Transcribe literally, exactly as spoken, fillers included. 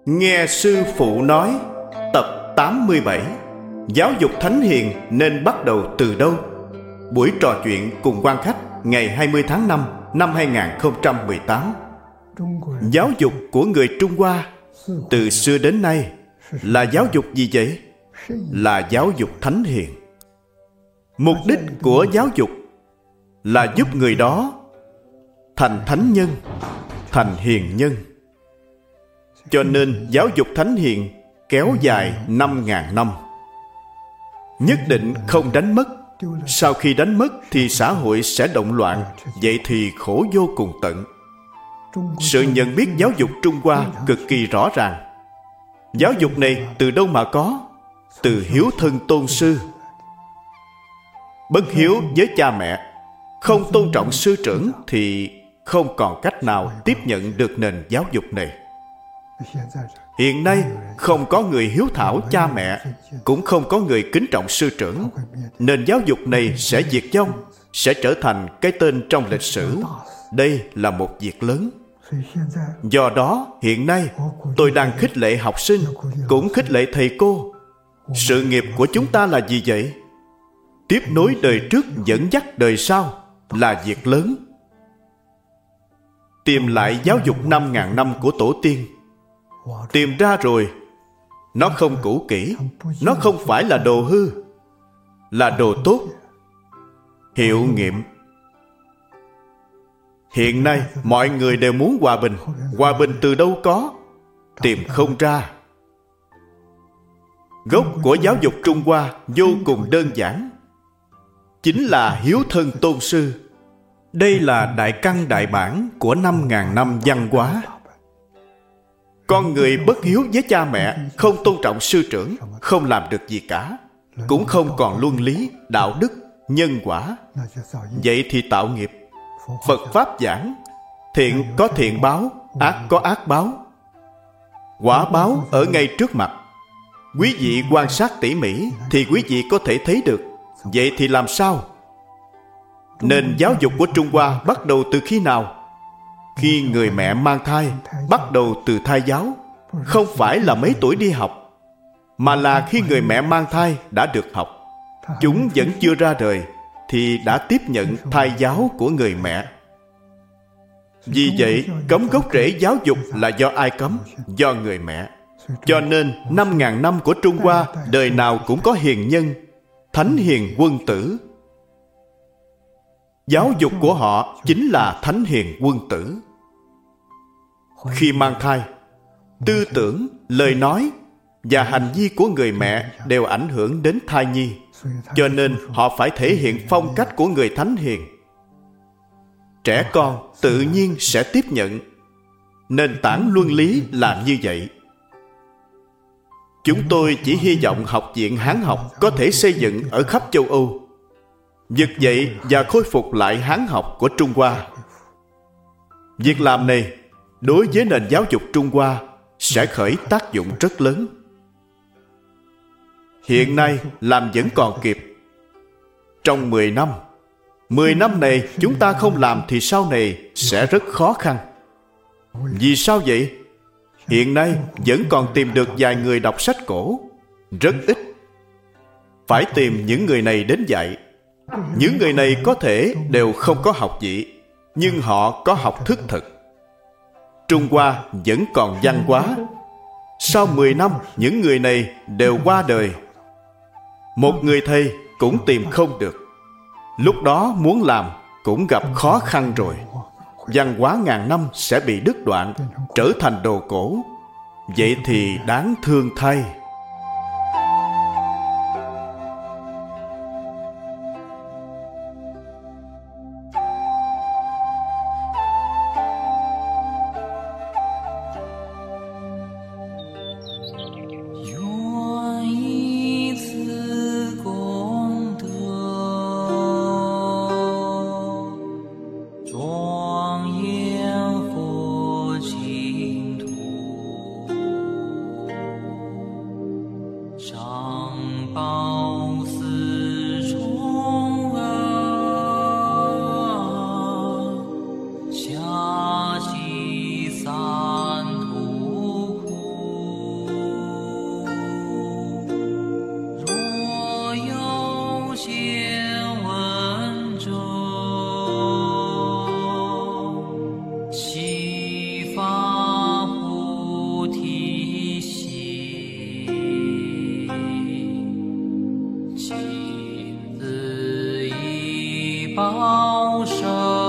Nghe sư phụ nói, tập tám mươi bảy. Giáo dục thánh hiền nên bắt đầu từ đâu? Buổi trò chuyện cùng quan khách ngày hai mươi tháng năm năm hai nghìn không trăm mười tám. Giáo dục của người Trung Hoa từ xưa đến nay là giáo dục gì vậy? Là giáo dục thánh hiền. Mục đích của giáo dục là giúp người đó thành thánh nhân, thành hiền nhân. Cho nên giáo dục thánh hiền kéo dài năm ngàn năm. Nhất định không đánh mất. Sau khi đánh mất thì xã hội sẽ động loạn. Vậy thì khổ vô cùng tận. Sự nhận biết giáo dục Trung Hoa cực kỳ rõ ràng. Giáo dục này từ đâu mà có? Từ hiếu thân tôn sư. Bất hiếu với cha mẹ, không tôn trọng sư trưởng thì không còn cách nào tiếp nhận được nền giáo dục này. Hiện nay không có người hiếu thảo cha mẹ, cũng không có người kính trọng sư trưởng. Nền giáo dục này sẽ diệt vong, sẽ trở thành cái tên trong lịch sử. Đây là một việc lớn. Do đó hiện nay tôi đang khích lệ học sinh, cũng khích lệ thầy cô. Sự nghiệp của chúng ta là gì vậy? Tiếp nối đời trước dẫn dắt đời sau là việc lớn. Tìm lại giáo dục năm ngàn năm của tổ tiên. Tìm ra rồi, nó không cũ kỹ, nó không phải là đồ hư, là đồ tốt, hiệu nghiệm. Hiện nay mọi người đều muốn hòa bình. Hòa bình từ đâu có? Tìm không ra. Gốc của giáo dục Trung Hoa vô cùng đơn giản, chính là hiếu thân tôn sư. Đây là đại căn đại bản của năm ngàn năm văn hóa. Con người bất hiếu với cha mẹ, không tôn trọng sư trưởng, không làm được gì cả, cũng không còn luân lý, đạo đức, nhân quả. Vậy thì tạo nghiệp. Phật Pháp giảng, thiện có thiện báo, ác có ác báo. Quả báo ở ngay trước mặt. Quý vị quan sát tỉ mỉ thì quý vị có thể thấy được. Vậy thì làm sao? Nền giáo dục của Trung Hoa bắt đầu từ khi nào? Khi người mẹ mang thai, bắt đầu từ thai giáo. Không phải là mấy tuổi đi học, mà là khi người mẹ mang thai đã được học. Chúng vẫn chưa ra đời thì đã tiếp nhận thai giáo của người mẹ. Vì vậy, cấm gốc rễ giáo dục là do ai cấm? Do người mẹ. Cho nên, năm ngàn năm của Trung Hoa, đời nào cũng có hiền nhân, thánh hiền quân tử. Giáo dục của họ chính là thánh hiền quân tử. Khi mang thai, tư tưởng, lời nói và hành vi của người mẹ đều ảnh hưởng đến thai nhi. Cho nên họ phải thể hiện phong cách của người thánh hiền. Trẻ con tự nhiên sẽ tiếp nhận. Nền tảng luân lý là như vậy. Chúng tôi chỉ hy vọng Học viện Hán học có thể xây dựng ở khắp châu Âu, vực dậy và khôi phục lại Hán học của Trung Hoa. Việc làm này đối với nền giáo dục Trung Hoa sẽ khởi tác dụng rất lớn. Hiện nay làm vẫn còn kịp. Trong mười năm, mười năm này chúng ta không làm thì sau này sẽ rất khó khăn. Vì sao vậy? Hiện nay vẫn còn tìm được vài người đọc sách cổ, rất ít. Phải tìm những người này đến dạy. Những người này có thể đều không có học vị, nhưng họ có học thức thực. Trung Hoa vẫn còn văn hóa. Sau mười năm, những người này đều qua đời. Một người thầy cũng tìm không được. Lúc đó muốn làm cũng gặp khó khăn rồi. Văn hóa ngàn năm sẽ bị đứt đoạn, trở thành đồ cổ. Vậy thì đáng thương thay. 保守。